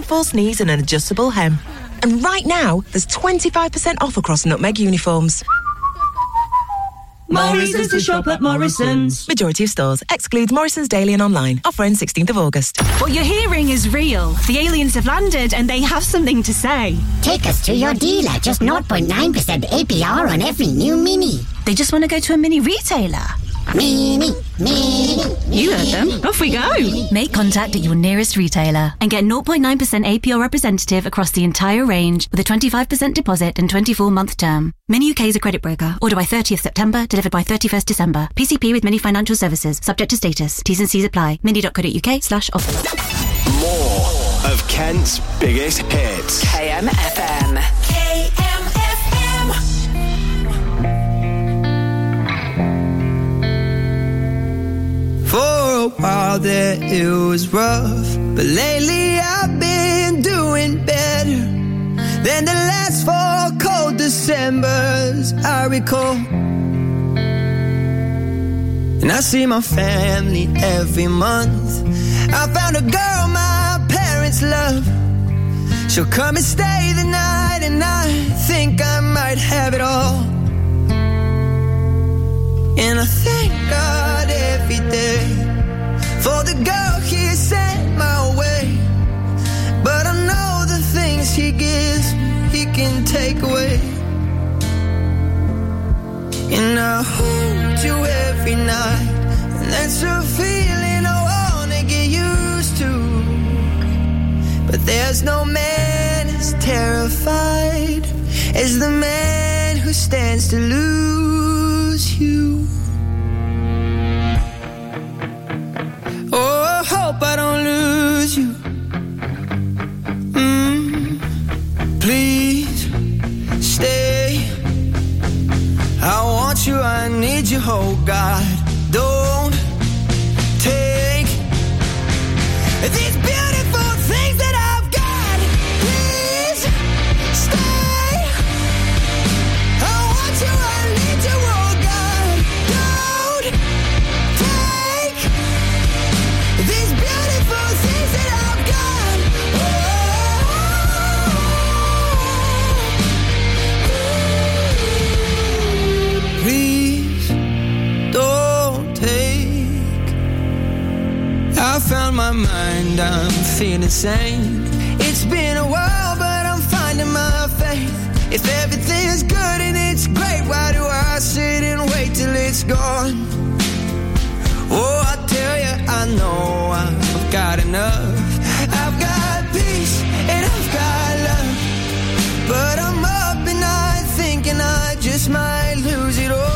false knees and an adjustable hem. And right now, there's 25% off across Nutmeg uniforms. More reasons to shop at Morrison's. Majority of stores. Excludes Morrison's Daily and online. Offer ends 16th of August. What you're hearing is real. The aliens have landed and they have something to say. Take us to your dealer. Just 0.9% APR on every new Mini. They just want to go to a Mini retailer. Mini. You heard them. Off we go. Make contact at your nearest retailer and get 0.9% APR representative across the entire range with a 25% deposit and 24-month term. Mini UK is a credit broker. Order by 30th September, delivered by 31st December. PCP with Mini Financial Services. Subject to status. T's and C's apply. mini.co.uk/offer. More of Kent's biggest hits. KMFM. For a while there it was rough, but lately I've been doing better than the last 4 cold Decembers I recall. And I see my family every month. I found a girl my parents love. She'll come and stay the night, and I think I might have it all. And I thank God every day for the girl he sent my way. But I know the things he gives he can take away. And I hold you every night, and that's a feeling I wanna get used to. But there's no man as terrified as the man who stands to lose you. Oh, I hope I don't lose you. Please stay. I want you, I need you, oh God. Don't take these beautiful things that I've got. Please stay. I want you, I need you, oh God. Don't take these beautiful things that I've got. Please don't take. I found my mind, I'm feeling sane. It's been a while, but I'm finding my faith. If everything's good and it's great, why do I sit and wait till it's gone? Oh, I tell you, I know I've got enough. I've got peace and I've got love. But I'm up at night thinking I just might lose it all.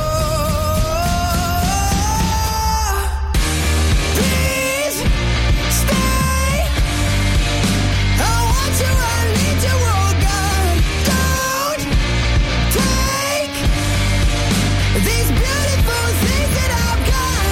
Please stay. I want you, I need you, oh God. Don't take these beautiful things that I've got.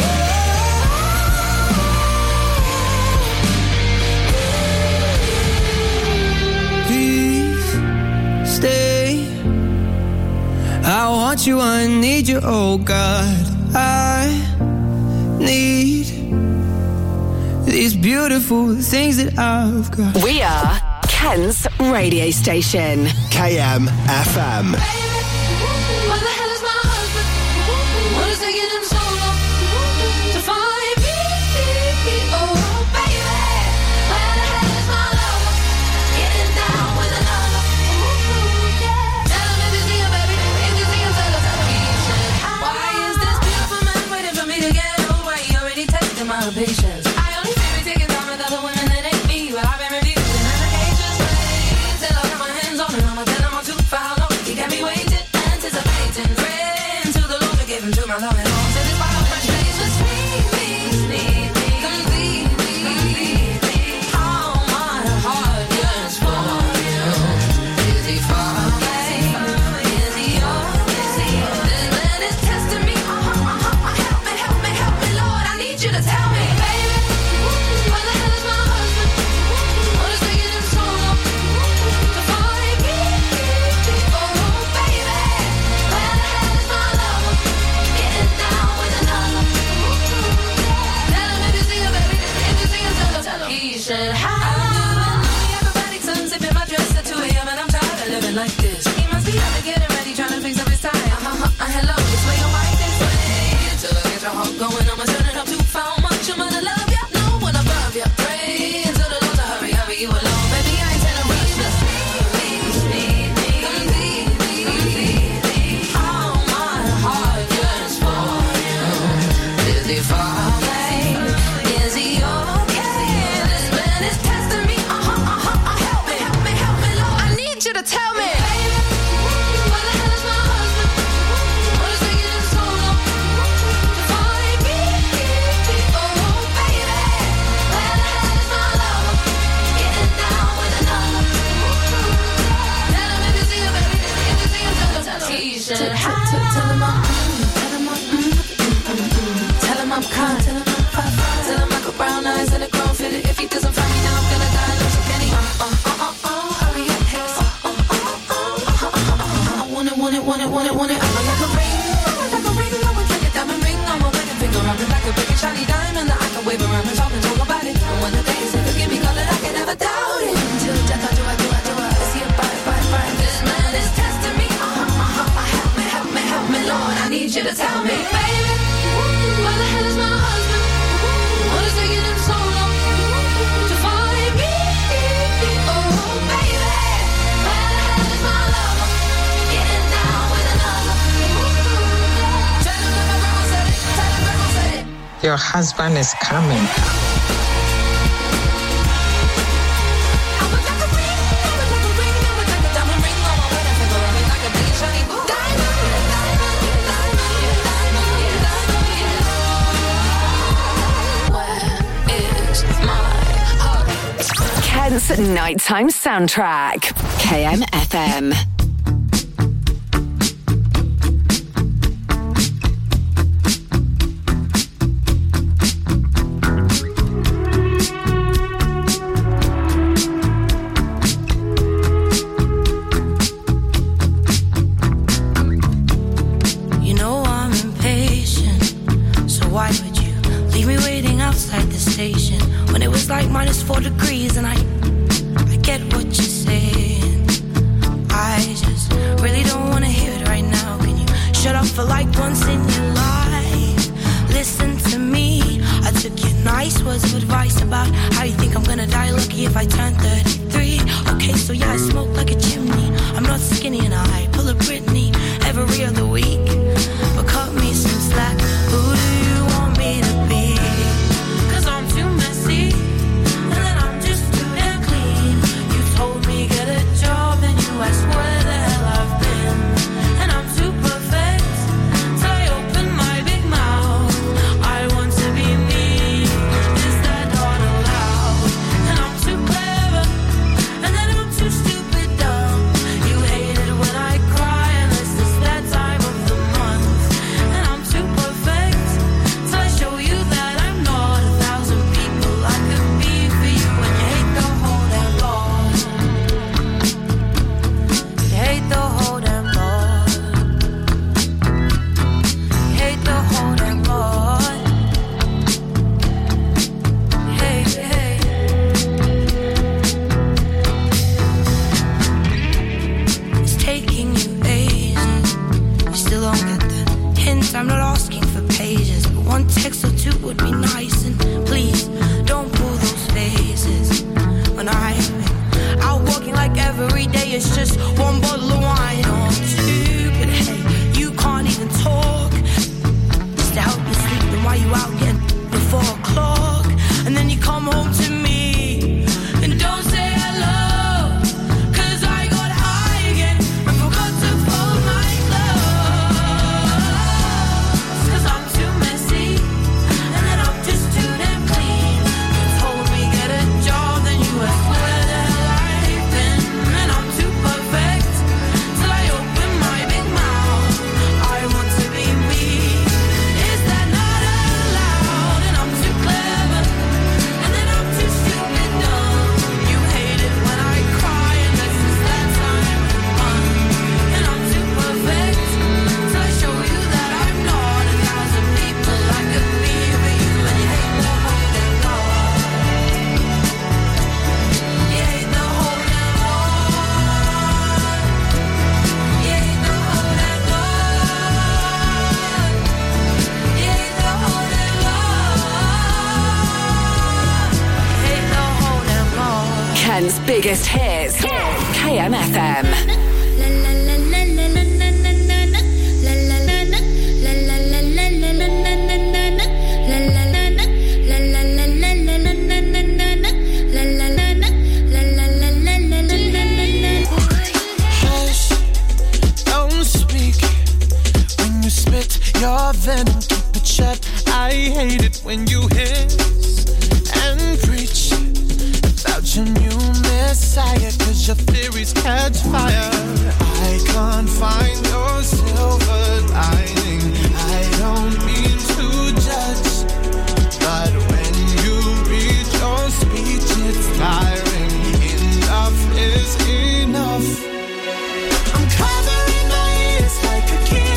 Please stay. I want you, I need you, oh God. I need these beautiful things that I've got. We are Kent's radio station. KMFM. Where the hell is my husband? What is taking him so long to find me? Oh, baby, where the hell is my lover? Getting down with another. Yeah. Tell him if you see him, baby. If you see him, tell us how he should. Why is this beautiful man waiting for me to get over? He already tested my patience. I only see me taking time with other women that ain't me, but I've been refusing medications. Till I got my hands on him, I'ma tell him I'm too foul. He got me waiting. feeling like this. He must be out to getting ready, trying to fix up his tie. Hello, this way your wife is way. Till I get your heart going, I'ma turn it up too far. Much I'm gonna love ya, no one above ya. Pray to the Lord to hurry, hurry you alone. Baby, I ain't telling rush this. All my heart yearns for you. Is he far away? Is he okay? This man is testing me. Help me, help me, help me, Lord. I need you to tell me. Where the hell is my husband? What is taking him so long to find me? Oh, baby. Where the hell is my lover? Getting down with another. Tell him if you see him, baby. If you see him, tell him. T-shirt. Tell him I'm kind. Tell him I got brown eyes and a grown fitted. If he doesn't find me now, I'm gonna die. Love so can he? Hurry up, hips. I want it. I'm like a ring. I would like a diamond ring on my wedding finger. I'm like a big shiny diamond that I can wave around and talk about it. And when the day is here, give me color, I can never doubt it. Till death, I do. Is he a bite? This man is testing me. Help me, Lord. I need you to tell me, baby. Where the hell is my husband? What is taking him so long to find me? Oh, baby. Where the hell is my lover? Getting down with another. Tell him that my grandma said it. Your husband is coming. I would like a diamond ring on my wedding finger. I'm like a big shiny diamond. Kent's nighttime soundtrack. KMFM. You know I'm impatient, so why would you leave me waiting outside the station when it was like -4 degrees and I get what you're saying. I just really don't want to hear it right now. Can you shut up for like once in your life? Listen to me. I took your nice words of advice about how you think I'm gonna die lucky if I turn 33. Okay, so yeah, I smoke like a chimney. I'm not skinny and I pull a Britney every other week. But cut me some slack. Who do you want me to be? 'Cause I'm too messy. Told me get a job and you ask where the hell I've been. And I'm too perfect, so I open my big mouth. I want to be me, is that not allowed? And I'm too clever, and then I'm too stupid dumb. You hate it when I cry unless it's that time of the month. And I'm too perfect, so I show you that I'm not 1,000 people I could be for you. And you hate the whole damn lot. Hate the whole damn lot. Hate the whole damn lot. Hey. It's taking you ages. You still don't get the hint. I'm not asking for pages, but one text or two would be nice. And please don't pull those faces when I'm out walking like every day. It's just one bottle of wine or two. But hey, you can't even talk. Just to help you sleep, then why you out getting before 4 o'clock? And then you come home to me and don't say hello. 'Cause I got high again and forgot to fold my clothes. 'Cause I'm too messy and then I'm just too damn clean. You told me get a job, then you asked where the hell I've been. And I'm too perfect, Kent's biggest hits. KMFM. Your venom, keep it shut. I hate it when you hiss and preach about your new messiah, 'cause your theories catch fire. I can't find your silver lining. I don't mean to judge, but when you read your speech, it's tiring. Enough is enough. I'm covering my ears like a kid.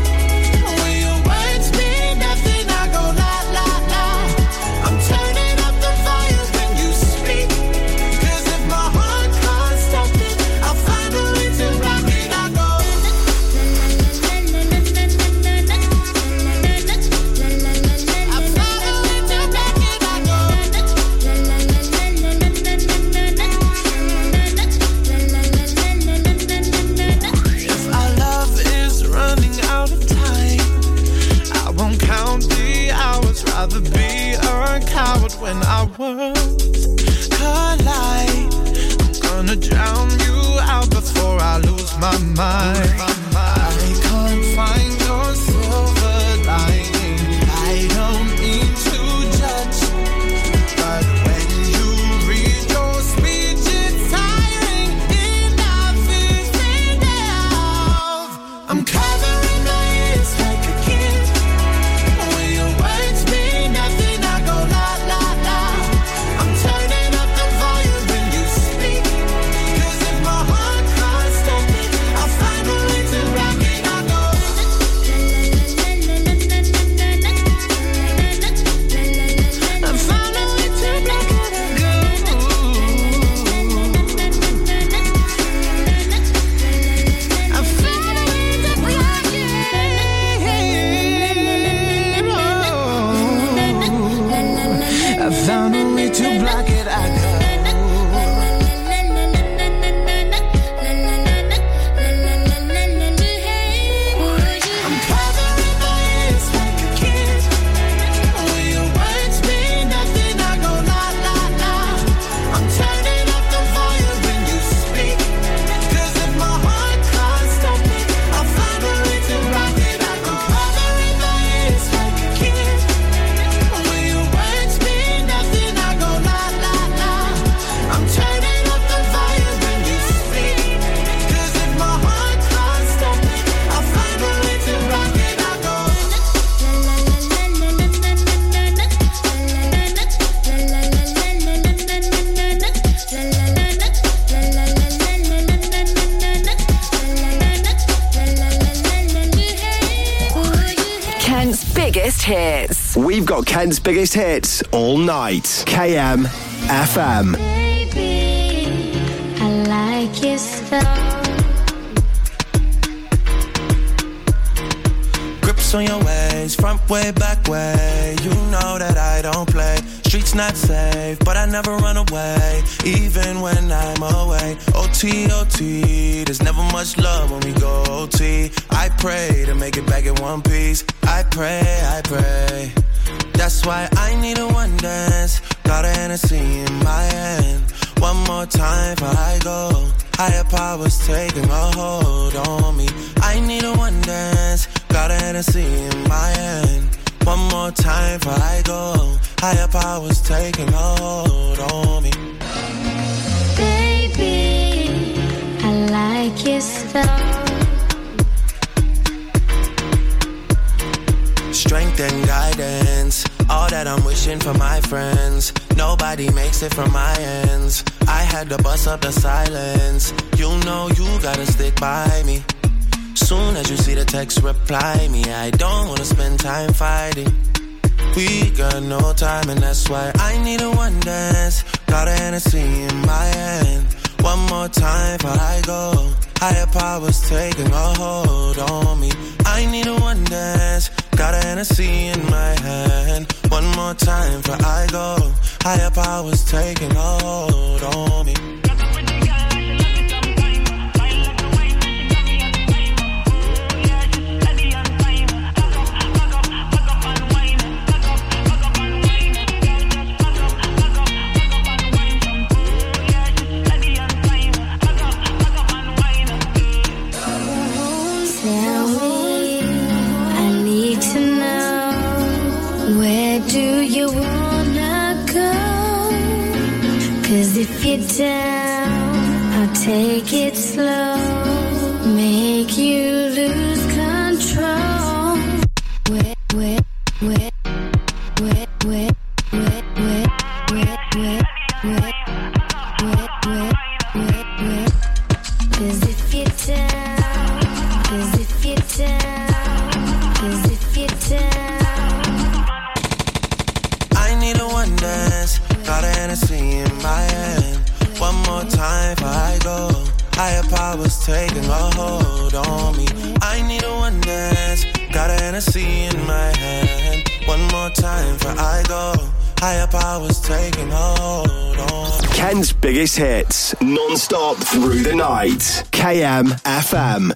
Rather be a coward when our worlds collide. I'm gonna drown you out before I lose my mind. I can't find your silver lining. I don't mean to judge, but when you read your speech, it's tiring. Enough is enough. I'm covering my ears like a kid. When your words mean nothing, I go la la la. I'm turning up the volume when you speak, 'cause if my heart can't stop it, I'll find a way to rock it. I go I found a way to rock it. I go I found a way to rock it. I found a way to block it, I go. I'm covering my ears like a kid. When your words mean nothing, I go la la la. I'm turning up the volume when you speak, 'cause if my heart can't stop it, I'll find a way to rock it. I go covering my ears like a kid. When your words mean nothing, I go la la la. I'm turning up the volume when you speak, 'cause if my heart can't stop it, I'll find a way to rock it. I go Kent's biggest hits. We've got Kent's biggest hits all night. KM FM. Baby, I like your stuff. grips on your ways, front way, back way. You know that I don't play. Streets not safe, but I never run away, even when I'm away. OT, OT, there's never much love when we go OT. I pray to make it back in one piece. I pray. That's why I need a one dance. Got a Hennessy in my hand. One more time before I go. Higher powers taking a hold on me. I need a one dance. Got a Hennessy in my hand. One more time before I go. Higher powers taking a hold on me. Baby, I like your stuff. Strength and guidance, all that I'm wishing for my friends. Nobody makes it from my ends. I had to bust up the silence. You know you gotta stick by me. Soon as you see the text, reply me. I don't wanna spend time fighting. We got no time and that's why I need a one dance. Got a Hennessy in my hand. One more time before I go. Higher powers taking a hold on me. I need a one dance. Got a Hennessy in my hand. One more time before I go. Higher powers taking a hold on me. if you're down, I'll take it slow, make you lose control. Cause if you're down, cause if you're down, cause if you're down. I need a one dance, got a Hennessy in my hand. One more time before I go. Higher powers taking a hold on me. I need a one dance, got a Hennessy in my hand. One more time before I go. Higher powers taking hold on me. Ken's biggest hits, non-stop through the night. KM FM.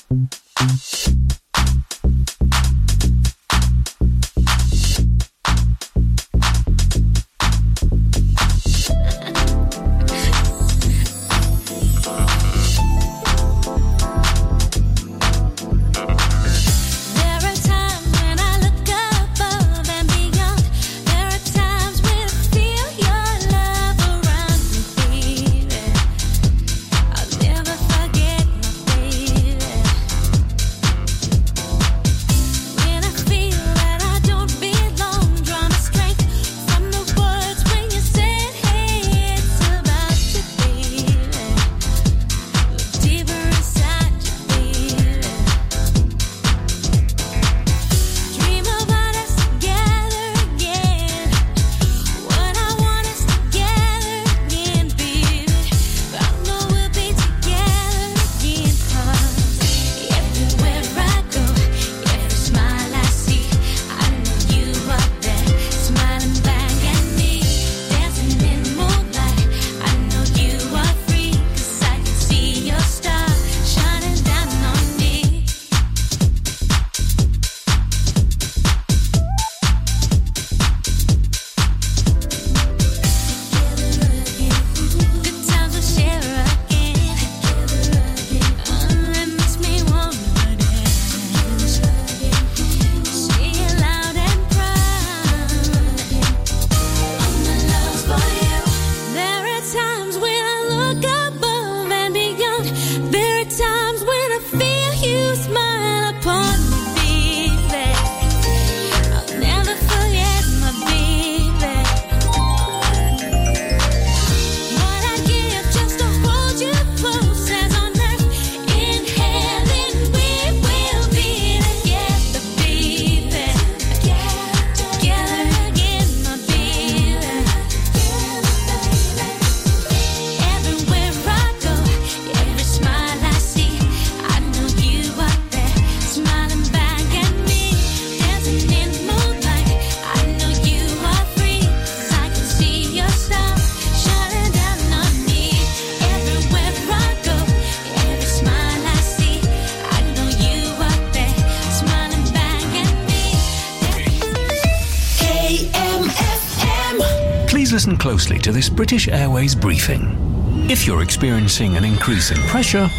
Listen closely to this British Airways briefing. If you're experiencing an increase in pressure,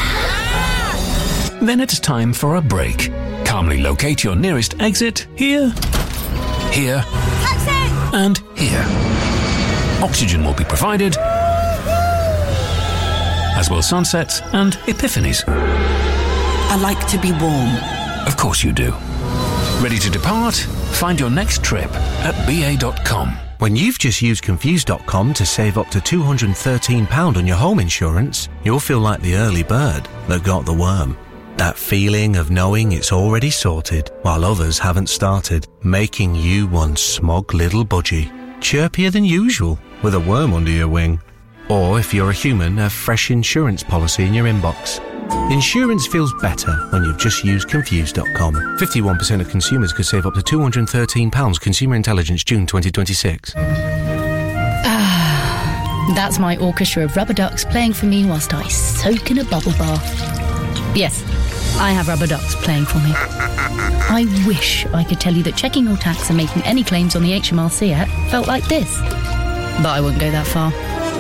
then it's time for a break. Calmly locate your nearest exit here, here, Taxi! and here. Oxygen will be provided, as will sunsets and epiphanies. I like to be warm. Of course you do. Ready to depart? Find your next trip at BA.com. When you've just used Confused.com to save up to £213 on your home insurance, you'll feel like the early bird that got the worm. That feeling of knowing it's already sorted while others haven't started, making you one smug little budgie, chirpier than usual with a worm under your wing. Or if you're a human, a fresh insurance policy in your inbox. Insurance feels better when you've just used Confused.com. 51% of consumers could save up to £213. Consumer Intelligence, June 2026. That's my orchestra of rubber ducks playing for me whilst I soak in a bubble bath. Yes, I have rubber ducks playing for me. I wish I could tell you that checking your tax and making any claims on the HMRC app felt like this. But I wouldn't go that far.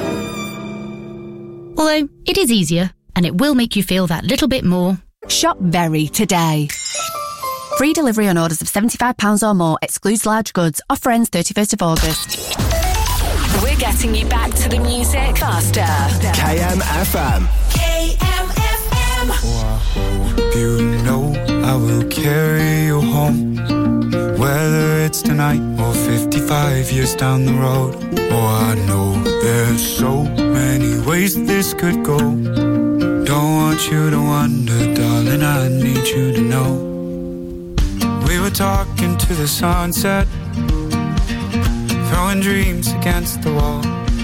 Although, it is easier, and it will make you feel that little bit more. Shop Very today. Free delivery on orders of £75 or more. Excludes large goods. Offer ends 31st of August. We're getting you back to the music faster. KMFM. KMFM. You know I will carry you home, whether it's tonight or 55 years down the road. Oh, I know there's so many ways this could go. Don't want you to wonder, darling, I need you to know. We were talking to the sunset, throwing dreams against the wall.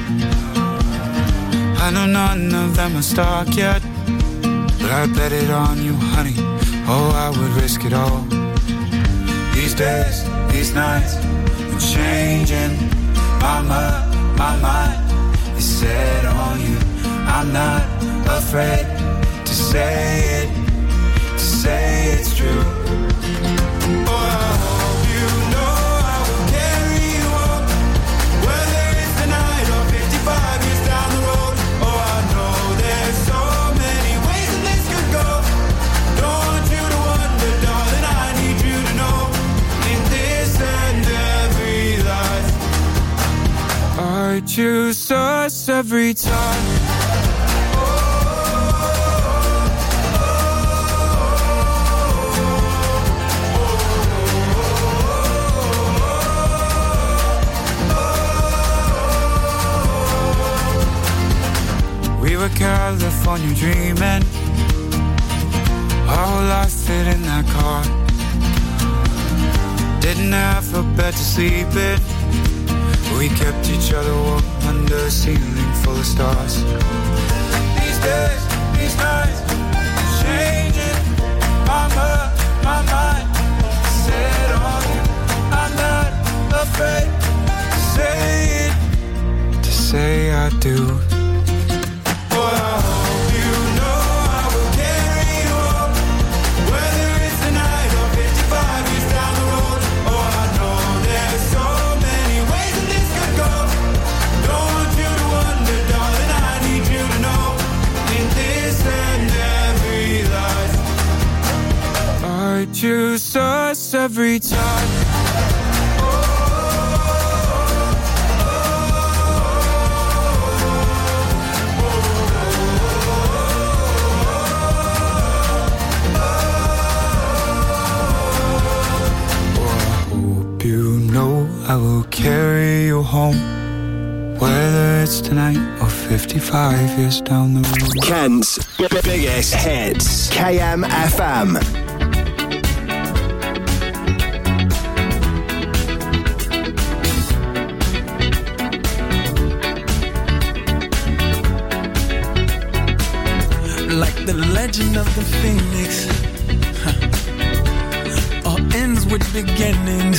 I know none of them are stuck yet, but I bet it on you, honey. Oh, I would risk it all. These days, these nights, I'm changing. My mind is set on you. I'm not afraid to say it's true. Oh, I hope you know I will carry you on, whether it's tonight or 55 years down the road. Oh, I know there's so many ways that this could go. Don't want you to wonder, darling, I need you to know. In this and every life, I choose us every time. We were California dreaming, our whole life fit in that car. Didn't have a bed to sleep in, we kept each other warm under a ceiling full of stars. These days, these nights, changing. My mind set on you. I'm not afraid to say it, to say I do. Choose us every time. You know I will carry you home, whether it's tonight or 55 years down the road. Kent's biggest hits. KMFM. Like the legend of the phoenix, all ends with beginnings.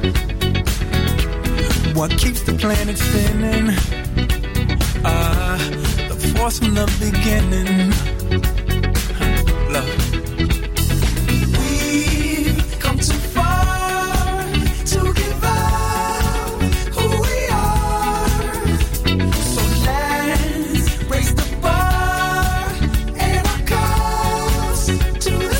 What keeps the planet spinning? The force from the beginning. Love. We've come too far to give up who we are. So let's raise the bar and our cups to the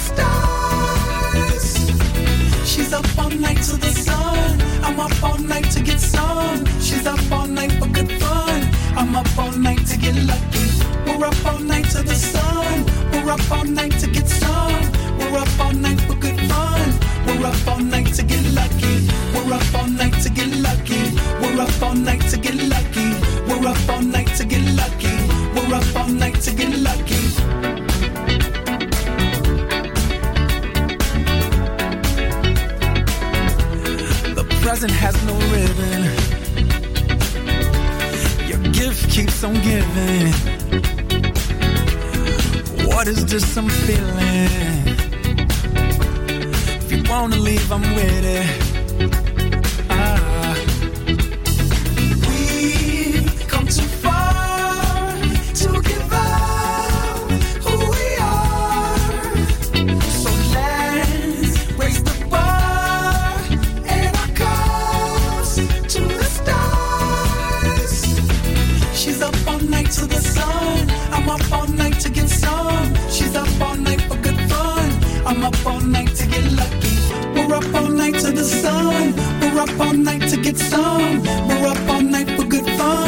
stars. She's up all night to the sun. I'm up all night to get some. She's up all night for good fun. I'm up all night to get lucky. We're up all night to the sun. We're up all night to get some. We're up all night for good fun. We're up all night to get lucky. We're up all night to get lucky. We're up all night to get lucky. We're up all night to get lucky. We're up all night to get lucky. The present has no ribbon. Your gift keeps on giving. What is this I'm feeling? If you wanna leave, I'm with it. We've come too far to give up who we are. So let's raise the bar and our cups to the stars. She's up all night to the sun. I'm up all night to get some. She's up all night for good fun. I'm up all night to get lucky. We're up all night to the sun. We're up all night to get some. We're up all night for good fun.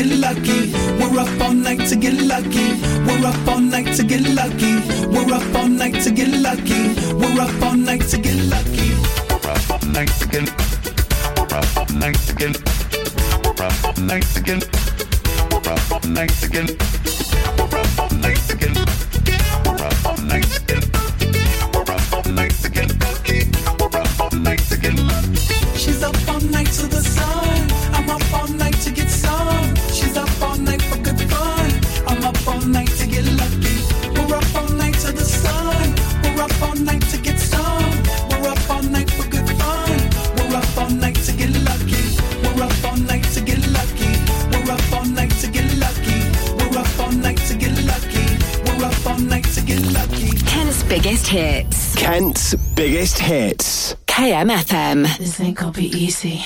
get lucky. We're up all night to get lucky. We're up all night to get lucky. We're up all night to get lucky. We're up all night to get lucky. We're up all night to get. We're up all night to get. We're up all night to get. We're up all night to get. We're up all night to get. We're up all night to get. We're up all night to get. We're up all night to get. She's up all night to the sun. I'm up all night to get some. She's up all night for good fun. I'm up all night to get lucky. We're up all night to the sun. We're up all night to get some. We're up all night for good fun. We're up all night to get lucky. We're up all night to get lucky. We're up all night to get lucky. We're up all night to get lucky. We're up all night to get lucky. Kent's biggest hits. Kent's biggest hits. KMFM. This ain't gonna be easy.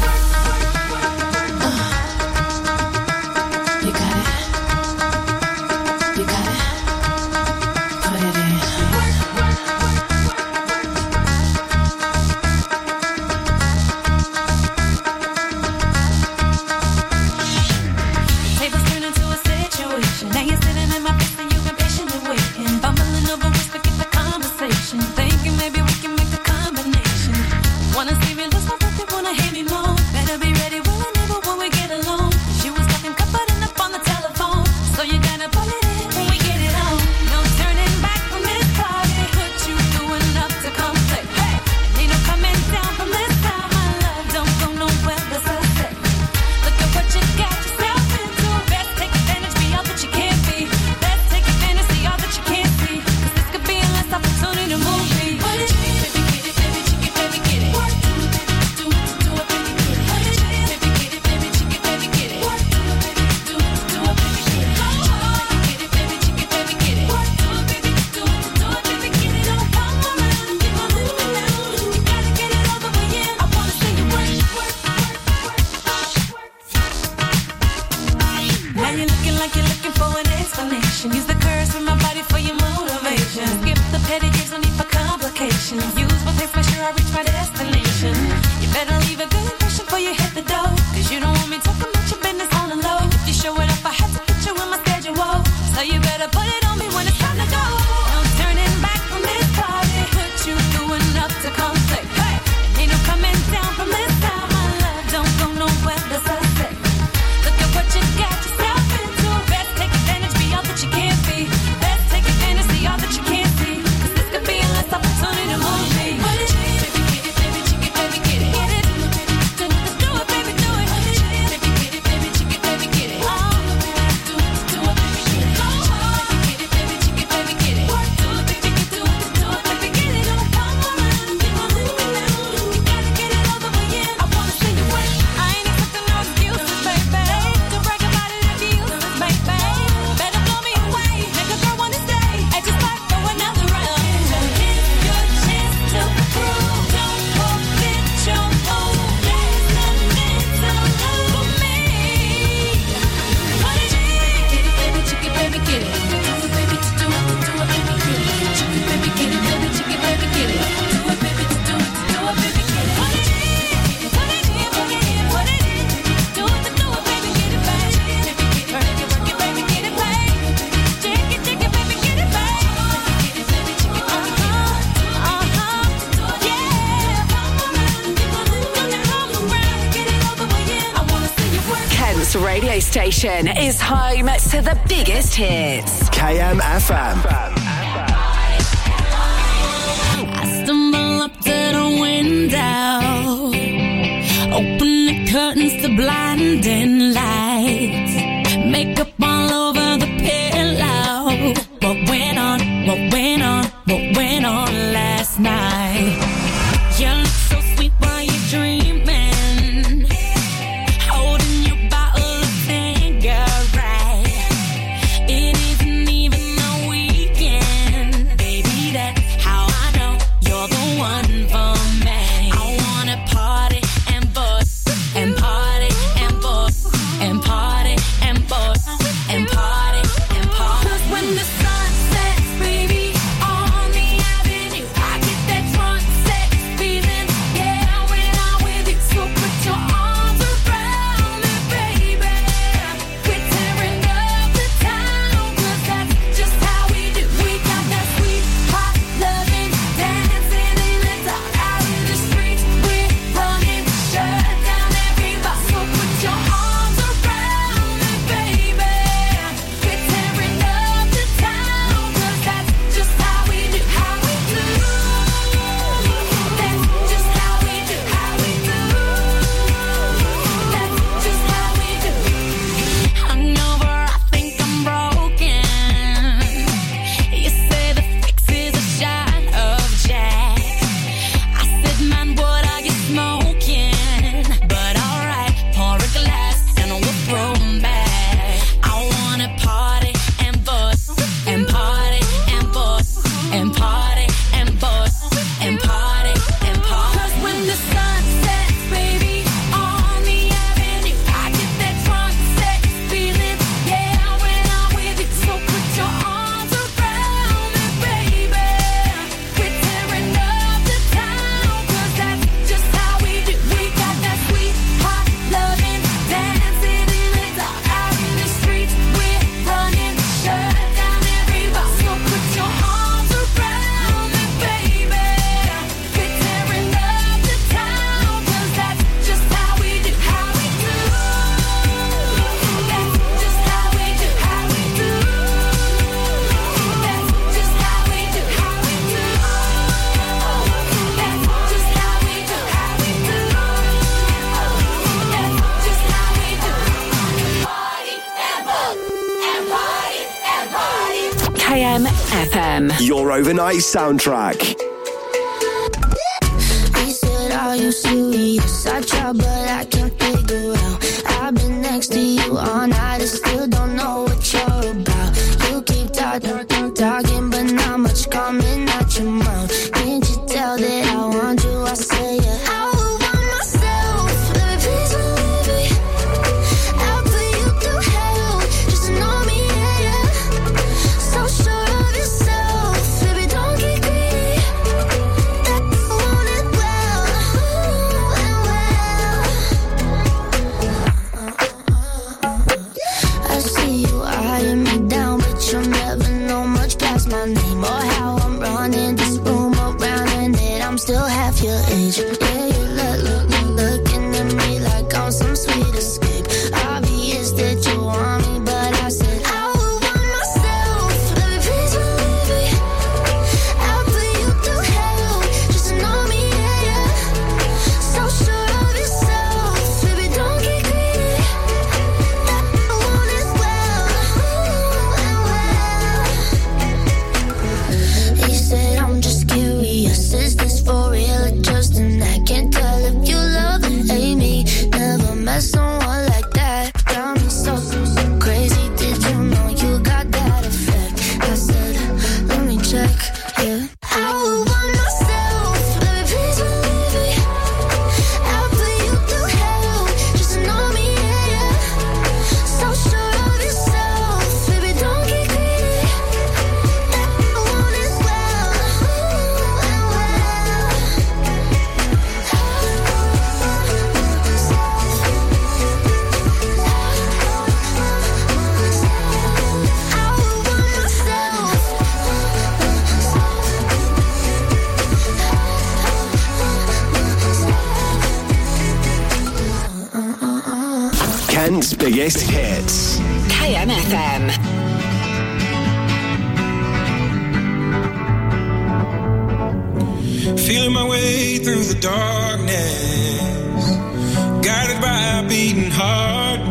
You got it. You got it. Put it in. Tables turn into a situation. Now you're sitting in my face and you've been patiently waiting. Bumbling over words to get the conversation. Thinking maybe we can make a combination. Wanna see me lose my breath, you wanna hear me moan. Better be ready, will and never when we get alone. She was talking comforting up on the telephone. So you gotta pull it in when we get it on. No turning back from this party. Put you through enough to come play. Hey, ain't no coming down from this time. My love don't go nowhere, that's what I say. Look at what you got yourself into. Best take advantage, be all that you can't be. Best take advantage, see all that you can't see. 'Cause this could be a last opportunity to move me. Baby, get it, baby, chicken, baby, get it. Do it, baby, get it. Baby, get it, baby, chicken, baby, get it. Do it, baby, get it. Get it, baby, chicken, baby, get it. Do it, baby, get it. Don't come around, keep on moving now. You gotta get it all the way in. I wanna see you work. Now you're looking like you're looking for an explanation. Use the curves from my body for your motivation. Skip the petty games, no need for complications. Use my taste, make sure I reach my destination. You better leave a good impression before you hit the door. 'Cause you don't want me talking about your business on the low. If you show it up, I have to put you in my schedule. So you better put it on me when it's time to go. No turning back from this party. Put you through enough to come play. Hey, ain't no coming down from this time. My love don't go nowhere, that's what I say. Look at what you got yourself into. Best take advantage, be all that you can't be. Best take advantage, see all that you can't see. 'Cause this could be a last opportunity to move me. Baby, get it, baby, chicken, baby, get it. Get it, do it, baby, do it. Baby, get it, baby, chicken, baby, get it. Do it, baby, get it. Get it, baby, chicken, baby, get it. Do it, baby, do it, baby, get it. Don't come around, keep on moving now. You gotta get it all the way in. I wanna see you work. I ain't accepting no excuses, baby. Don't brag about it if you use this, baby. Better blow me away, make a girl wanna stay. I just like for another round. It's your chance to prove. Don't forget your move. There's nothing to lose for me. What is it? Get it, baby, chicken, baby, get it. Do it, baby, do it, baby, get it. Chicken, baby, get it, baby, chicken, baby, get it. Do it, baby, do it, baby, get it. What is it? Put it in, put it in, put it in. Do it, baby, get it, baby. Work it, baby, get it, baby. Chicken, chicken, baby, get it, baby. Get it, baby, chicken, baby, get it. Yeah. Come around, keep on moving now. Around, get it all the way in. I wanna see you work. Kent's radio station is home to the biggest hits. KMFM. I stumble up to the window, open the curtains to blinding lights, makeup all over the pillow. What went on last night? You look so sweet while you're dreaming, holding your bottle of Tanqueray. It isn't even a weekend, baby, that's how I know you're the one for me. I wanna party and bust and party and bust and KM FM. Your overnight soundtrack. He said, are you serious? I tried, but I can't figure out. I've been next to you all night and still don't know what you're about. You keep talking, but not much coming out your mouth. Can't you tell that I want you? I say, yeah. I would want myself. Baby, please believe me. I'll put you through hell. Just to know me, yeah, yeah. So sure of yourself. Baby, don't get greedy. That you want it well. I see you eyeing me down, but you'll never know much past my name or how I'm running this room around, and that I'm still half your age. Yeah, you looking at me like I'm some sweet escape. Obvious that you want me, but I said I would want myself. Baby, please believe me. I'll put you through hell just to know me, yeah, yeah. So sure of yourself, baby, don't get greedy. That you want it well. He said, I'm just curious, is this for real or just an act? Can't tell if you love and hate me. Never met someone like that. Got me so crazy, did you know you got that effect? I said, let me check, yeah. I would want myself, baby, please believe me. I'll put you through hell just to know me, yeah, yeah. So sure of yourself, baby, don't get greedy. That you want it well. Kent's biggest hits. KM FM. Feeling my way through the darkness, guided by a beating heart.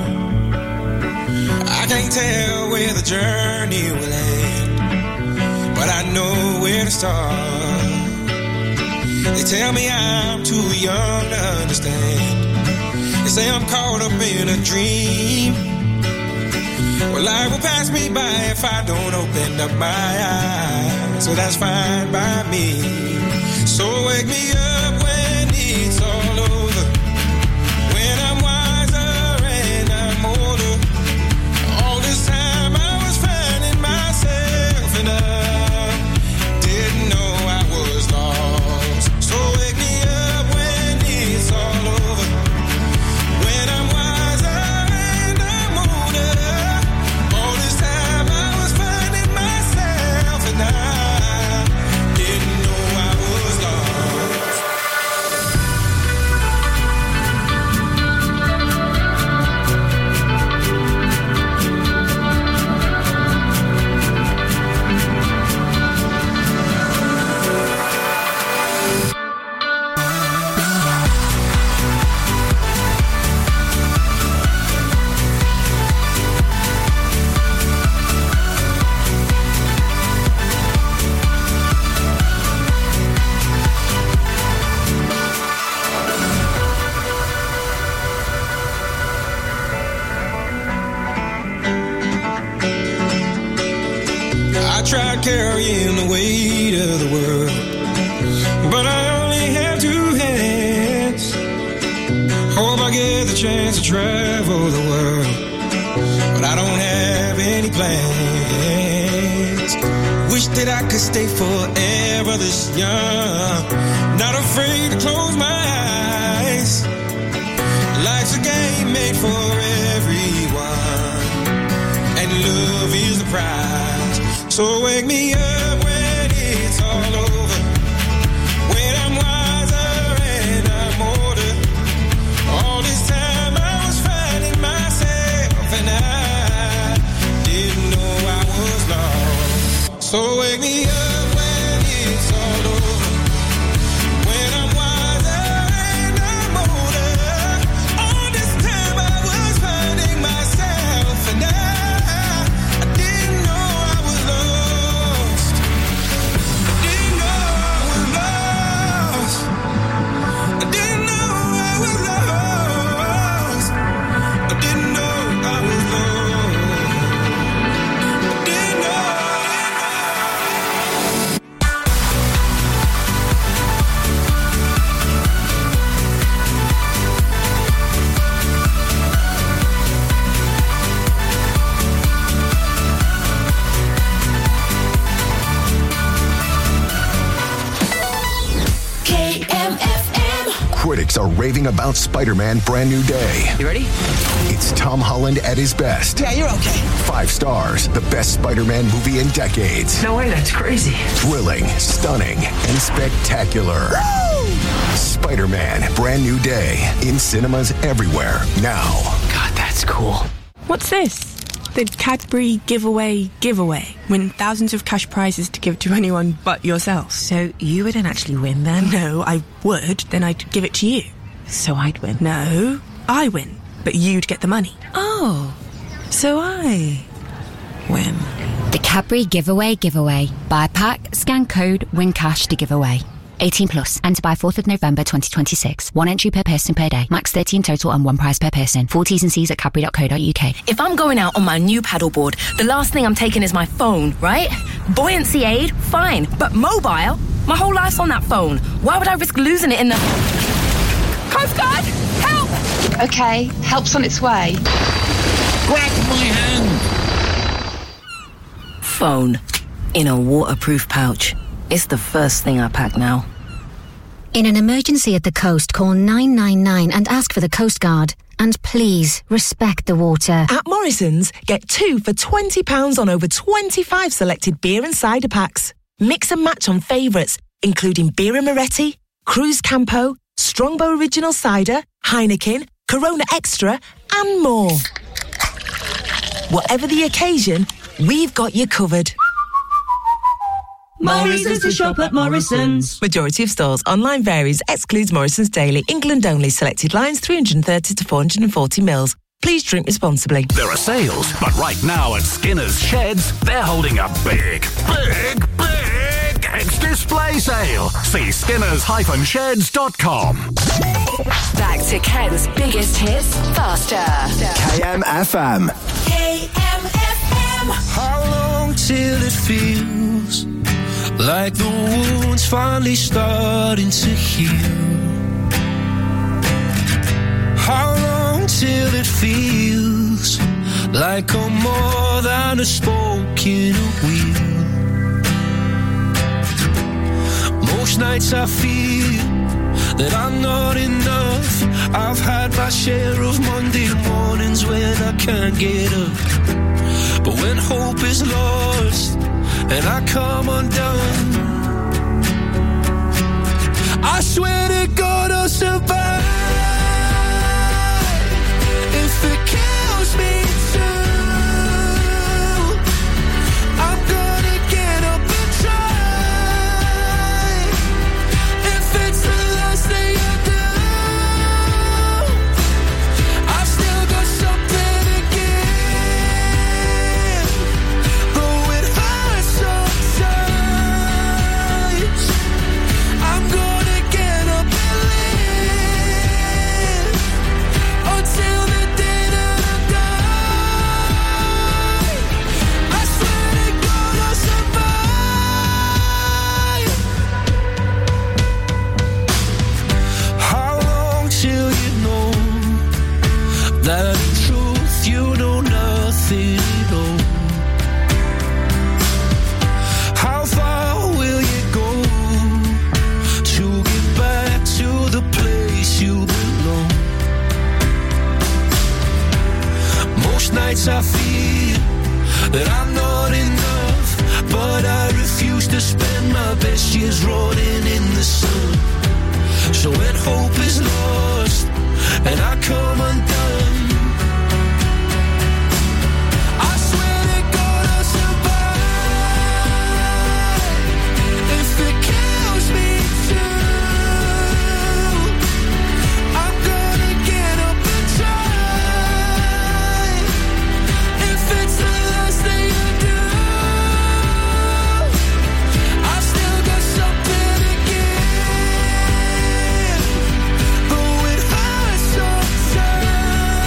I can't tell where the journey will end, but I know where to start. They tell me I'm too young to understand. They say I'm caught up in a dream. Well, life will pass me by if I don't open up my eyes. So that's fine by me. So wake me up when it's all over, when I'm wiser and I'm older. All this time I was finding myself and I didn't know I was lost. So wake me up when it's all over, when I'm wiser and I'm older. All this time I was finding myself and I didn't know I was lost. I tried carrying the weight of the world, but I only have two hands. Hope I get the chance to travel the world, but I don't have any plans. Wish that I could stay forever this young, not afraid to close my eyes. Life's a game made for everyone, and love is the prize. So wake me up when it's all over, when I'm wiser and I'm older. All this time I was finding myself and I didn't know I was lost. So wake me up when it's all over, when I'm wiser and I'm older. All this time I was finding myself and I didn't know I was lost. critics are raving about Spider-Man Brand New Day. You ready? It's Tom Holland at his best. Yeah, you're okay. 5 stars, the best Spider-Man movie in decades. No way, that's crazy. Thrilling, stunning, and spectacular. Woo! Spider-Man Brand New Day in cinemas everywhere now. God, that's cool. What's this? The Cadbury giveaway. Win thousands of cash prizes to give to anyone but yourself. So you wouldn't actually win then? No, I would. Then I'd give it to you. So I'd win? No, I win. But you'd get the money. Oh, so I win. The Cadbury giveaway. Buy a pack, scan code, win cash to give away. 18 plus. Enter by 4th of November 2026. 1 entry per person per day. Max 13 total and 1 prize per person. Full T's and C's at cadbury.co.uk. If I'm going out on my new paddleboard, the last thing I'm taking is my phone, right? Buoyancy aid, fine. But mobile? My whole life's on that phone. Why would I risk losing it in the... Coast Guard! Help! Okay, help's on its way. Grab my hand! Phone. In a waterproof pouch. It's the first thing I pack now. In an emergency at the coast, call 999 and ask for the Coast Guard. And please, respect the water. At Morrison's, get 2 for £20 on over 25 selected beer and cider packs. Mix and match on favourites, including Birra Moretti, Cruz Campo, Strongbow Original Cider, Heineken, Corona Extra, and more. Whatever the occasion, we've got you covered. Morrison's to shop at Morrison's. Majority of stores. Online varies. Excludes Morrison's Daily. England only. Selected lines 330 to 440 mils. Please drink responsibly. There are sales, but right now at Skinner's Sheds, they're holding a big ex-display sale. See skinners-sheds.com. Back to Ken's biggest hits faster. KMFM. KMFM. How long till it feels like the wound's finally starting to heal? How long till it feels like I'm more than a spoke in a wheel? Most nights I feel that I'm not enough. I've had my share of Monday mornings when I can't get up. But when hope is lost and I come undone, I swear to God I'll survive. If it kills me too, I'm gonna get up and try. If it's the last thing I do, I've still got something to give. Though it hurts sometimes, I'm gonna get up and live until the day that I die. I swear to God I'll survive. How long till you know that the truth you know nothing at all? How far will you go to get back to the place you belong? Most nights I feel that I'm not enough, but I refuse to spend my best years rolling in the sun. So when hope is lost and I come undone, I swear to God I'll survive. If it kills me too, I'm gonna get up and try. If it's the last thing I do, I've still got something to give. Though it hurts sometimes,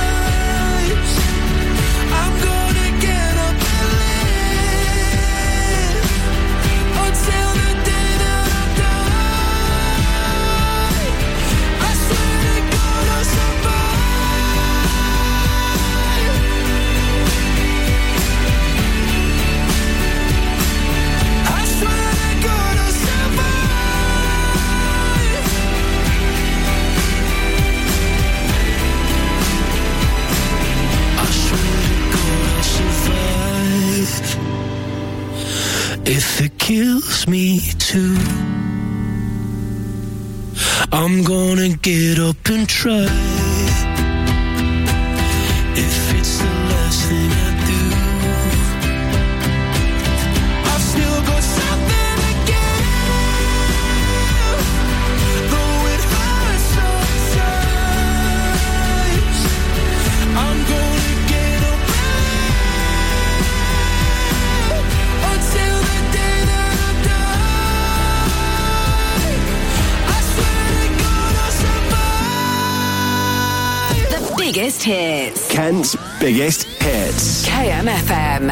if it kills me too, I'm gonna get up and try. If it's the last thing I do, I've still got something to give, though it hurts sometimes. I'm gonna get up until the day that I die. I swear to God I'll survive. The biggest hits. Kent's biggest hits. KMFM.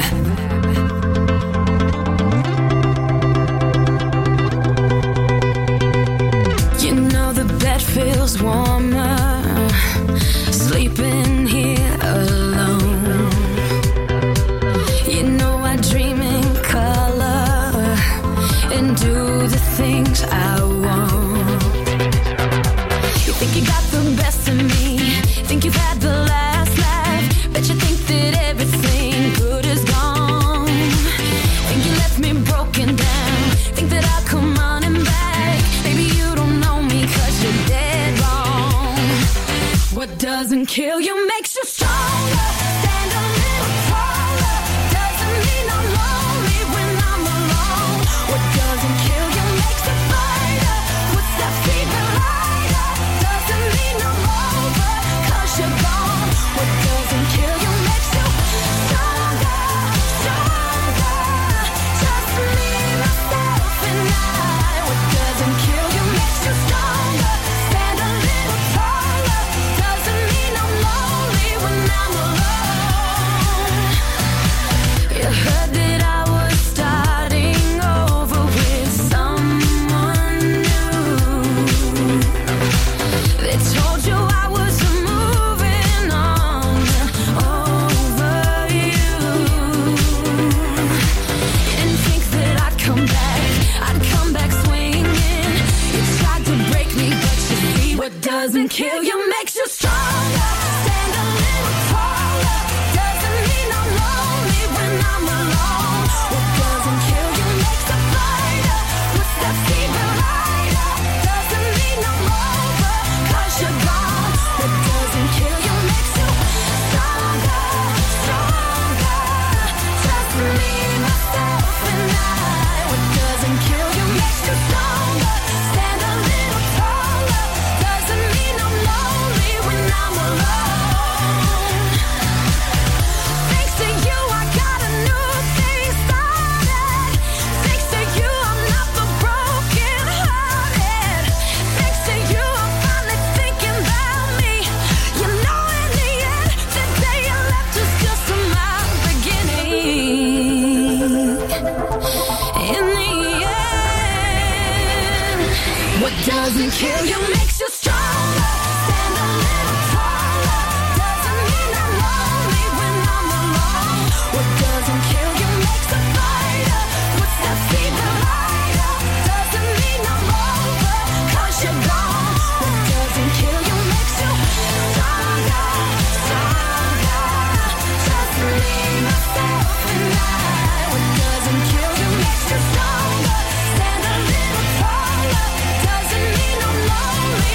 You know the bed feels warmer, sleeping here alone. You know I dream in color and do the things I want. You think you got the best of me, think you've had the last laugh, bet you think that everything good is gone. Think you left me broken down, think that I'll come running back. Maybe you don't know me 'cause you're dead wrong. What doesn't kill you makes you stronger. Stand a little taller. Doesn't mean I'm lonely when I'm alone. What doesn't kill you makes a fighter. Puts that fever lighter. Doesn't mean I'm over 'cause you're gone. What doesn't kill you makes you stronger, stronger. Just me, myself, and I. What doesn't kill you makes you stronger. Stand a little taller. Doesn't mean I'm lonely when I'm alone. You heard that I was starting over with someone new. They told you I was moving on over you. You didn't think that I'd come back swinging. You tried to break me, but you see what doesn't kill you makes you stronger. Stand a little taller. Doesn't mean I'm lonely when I'm alone. What doesn't kill you makes a fighter. Puts that fever lighter. Doesn't mean I'm over 'cause you're gone. What doesn't kill you makes you stronger, stronger. Just me, myself, and I. What doesn't kill you makes you stronger. Stand a little taller. Doesn't mean I'm lonely when I'm alone. Thanks to you, I got a new thing started. Thanks to you, I'm not the broken hearted. Thanks to you, I'm finally thinking about me. You know, in the end, the day you left was just my beginning. In the end, what doesn't kill you makes you stronger. Stand a little taller. Doesn't mean I'm lonely when I'm alone. What doesn't kill you makes a fighter. Puts that fever lighter. Doesn't mean I'm over 'cause you're gone. What doesn't kill you makes you stronger, stronger. Just me, myself, and I. What doesn't kill you makes you stronger. Stand a little taller. Doesn't mean I'm lonely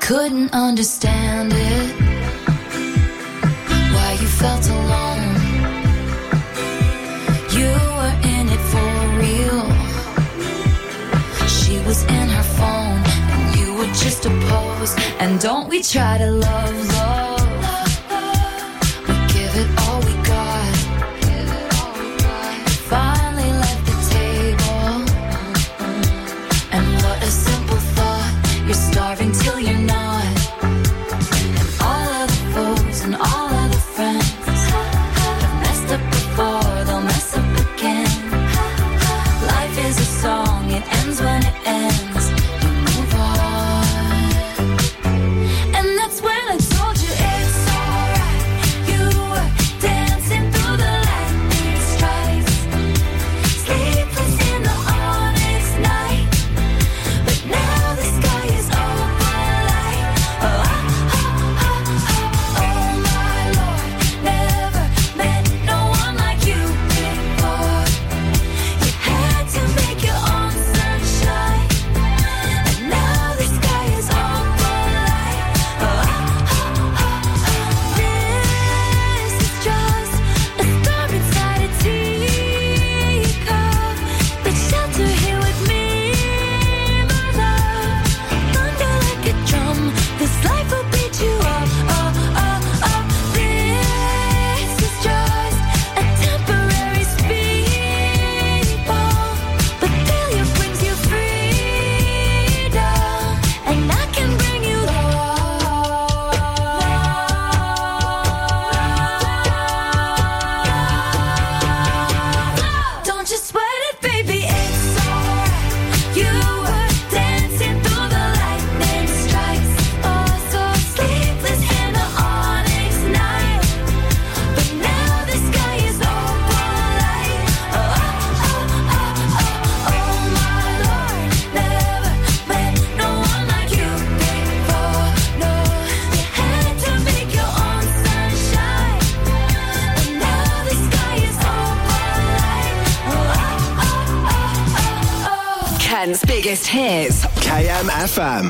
couldn't understand it, why you felt alone. You were in it for real. She was in her phone and you were just a pose. And don't we try to love, we give it all we got. Finally left the table, and what a simple thought. You're starving till you're not. And all of the foes and all of the friends have messed up before, they'll mess up again. Life is a song, it ends when it ends. You move on. And that's when I told you it's alright. You were dancing through the lightning strikes, sleepless in the onyx night. But now the sky is overlight. Oh, oh my Lord, never met no one like you before. You had to make your own sunshine, and now the sky is overlight. Oh, this is just a star inside a teacup. But shelter here with me, my love. Thunder like a drum, this life will beat you up. This is just a temporary speed bump, but failure brings you freedom, and I can bring you love. Don't you sweat it, baby, it's alright. You were dancing through the lightning strikes, oh so sleepless in the onyx night. But now the sky is overlight. Oh my Lord, never met no one like you before. No, you had to make your own sunshine, and now the sky is overlight. Ken's biggest hits. KMFM.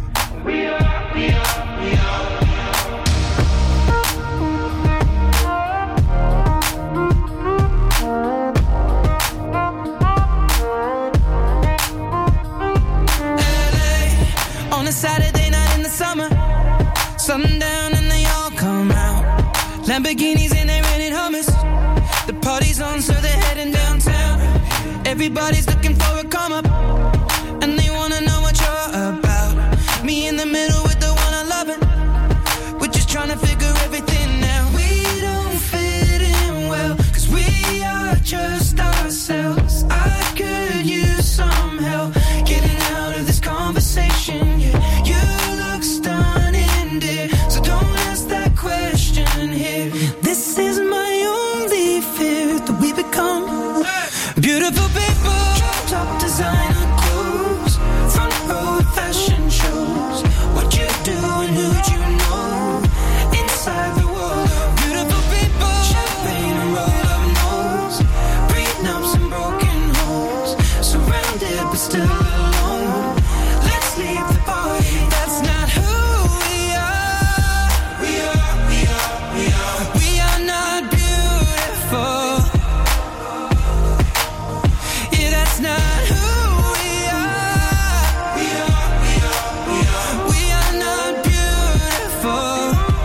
On a Saturday night in the summer, sundown and they all come out. Lamborghinis and they rented Hummers. The party's on, so they're heading downtown. Everybody's looking for a come up, and they wanna know what you're about. Me in the middle with the one I love it. We're just trying to figure everything out. We don't fit in well, 'cause we are just ourselves. I could use some help getting out of this conversation. Yeah, you look stunning, dear, so don't ask that question here. This is my only fear, that we become beautiful people. Top designer clothes, front row fashion shows. What you do and who'd you know? Inside the world of beautiful people. Champagne and rolled up nose, prenups and broken homes. Surrounded but still alone. Let's leave the party. That's not who we are. We are not beautiful. Yeah, that's not who we are. We are not beautiful.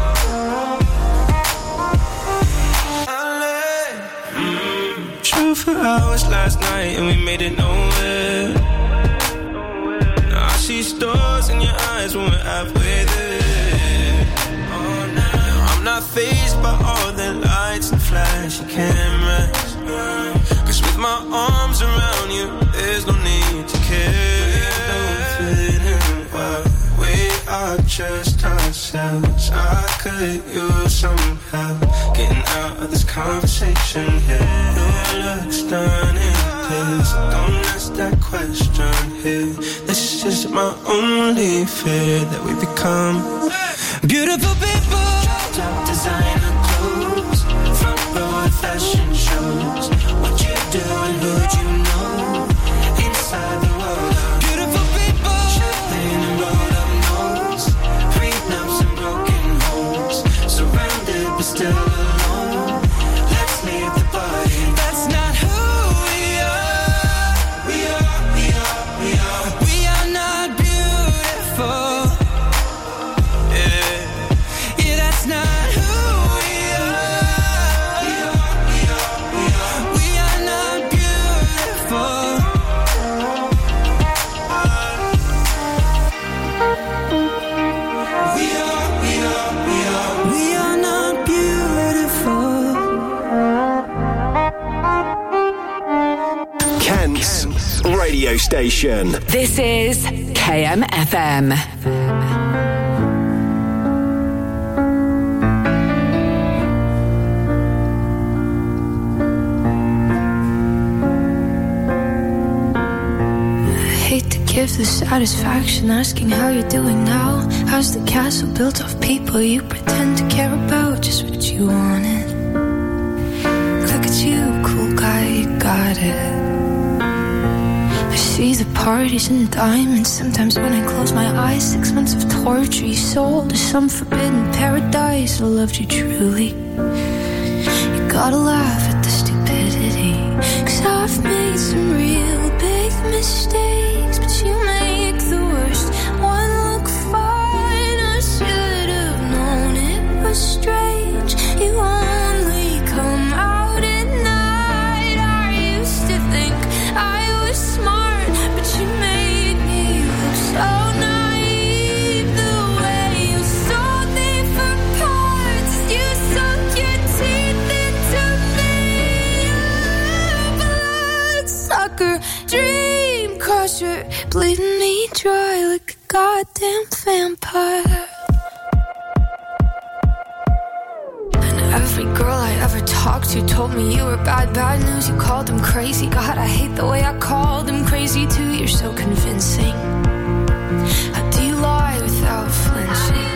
Drove for hours last night and we made it nowhere. Now I see stars in your eyes when we're halfway there. Oh, now I'm not fazed by all the lights and flashy cameras. 'Cause with my arms around you, there's no need to care. Don't fit in well, we are just ourselves. I could use some help getting out of this conversation here. You look stunning, please don't ask that question here. This is my only fear, that we become beautiful people. Top designer clothes, front row fashion shows. What you do and who'd you know? Inside the world of beautiful people. Champagne and rolled up nose, station. This is KMFM. Give the satisfaction asking how you're doing now. How's the castle built of people you pretend to care about? Just what you wanted. Look at you, cool guy, you got it. I see the parties and diamonds. Sometimes when I close my eyes, 6 months of torture you sold to some forbidden paradise. I loved you truly. You gotta laugh at the stupidity, 'cause I've made some real big mistakes, but you make the worst one look fine. I should have known it was strange. You only come out at night. I used to think I was smart, but you made me look so naive. The way you sold me for parts, you sunk your teeth into me. Bloodsucker, dream crusher, bleeding me dry like a goddamn vampire. And every girl I ever talked to told me you were bad news. You called them crazy. God, I hate the way I called them crazy too. You're so convincing. How do you lie without flinching?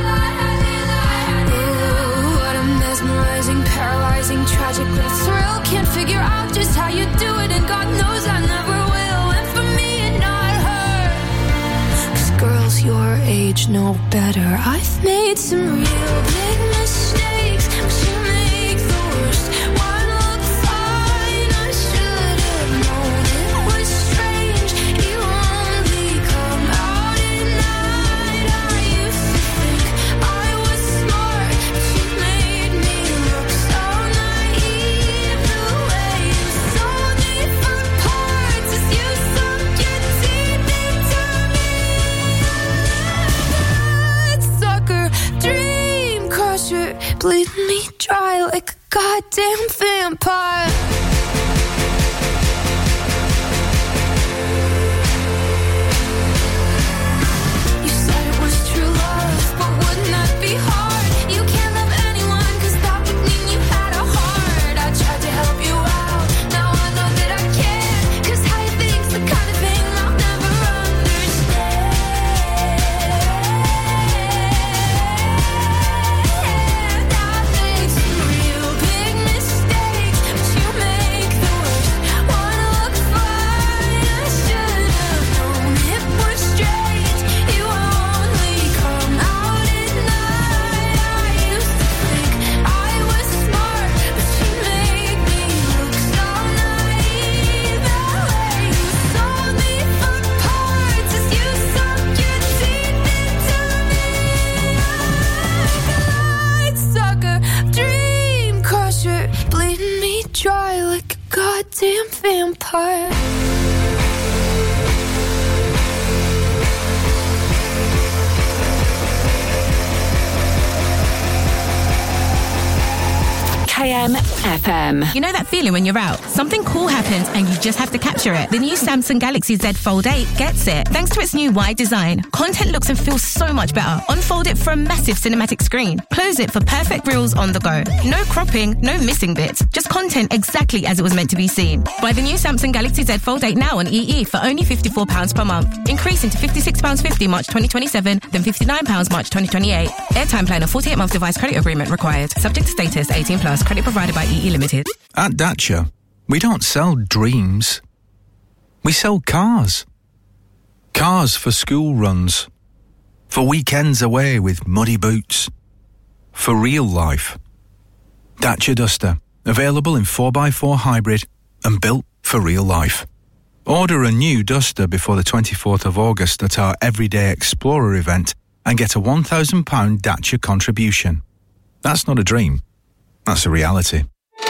Ooh, what a mesmerizing, paralyzing, tragic little thrill. Can't figure out just how you do it, and God knows I never will. And for me and not her, 'cause girls your age know better. I've made some real big mistakes, but you make the worst one look fine. I should have known it was strange. You only come out at night. I used to think I was smart, but you made me look so naive. The way you sold me for parts as you sunk your teeth into me. Bloodsucker, dream crusher, bleeding me dry like a goddamn vampire. You said it was true love, but wouldn't that be hard? You can't love anyone, 'cause that would mean you had a heart. I tried to help you out, now I know that I can't, 'cause how you think's the kind of thing I'll never understand. I've made some real big mistakes, but you make the worst one look fine. I should have known it was strange. You only come out at night. I used to think I was smart, but you made me look so naive. The way you sold me for parts as you sunk your teeth into me. Bloodsucker, dream crusher, bleeding me dry like a goddamn vampire. KMFM. You know that feeling when you're out? Something cool happens and you just have to capture it. The new Samsung Galaxy Z Fold 8 gets it. Thanks to its new wide design, content looks and feels so much better. Unfold it for a massive cinematic screen. Close it for perfect reels on the go. No cropping, no missing bits. Just content exactly as it was meant to be seen. Buy the new Samsung Galaxy Z Fold 8 now on EE for only £54 per month. Increasing to £56.50 March 2027, then £59 March 2028. Airtime plan and 48-month device credit agreement required. Subject to status, 18+. Credit provided by EE Limited. At Dacia, we don't sell dreams. We sell cars. Cars for school runs. For weekends away with muddy boots. For real life. Dacia Duster. Available in 4x4 hybrid and built for real life. Order a new Duster before the 24th of August at our Everyday Explorer event and get a £1,000 Dacia contribution. That's not a dream. That's a reality.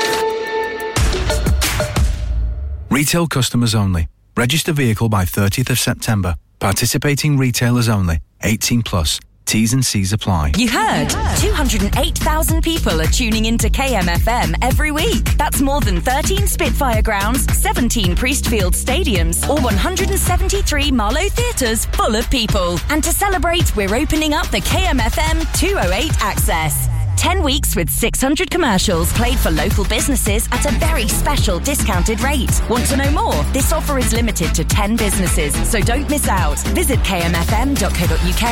Retail customers only. Register vehicle by 30th of September. Participating retailers only. 18+. T's and C's apply. You heard? 208,000 people are tuning into KMFM every week. That's more than 13 Spitfire grounds, 17 Priestfield stadiums, or 173 Marlow theatres full of people. And to celebrate, we're opening up the KMFM 208 Access. 10 weeks with 600 commercials played for local businesses at a very special discounted rate. Want to know more? This offer is limited to 10 businesses, so don't miss out. Visit kmfm.co.uk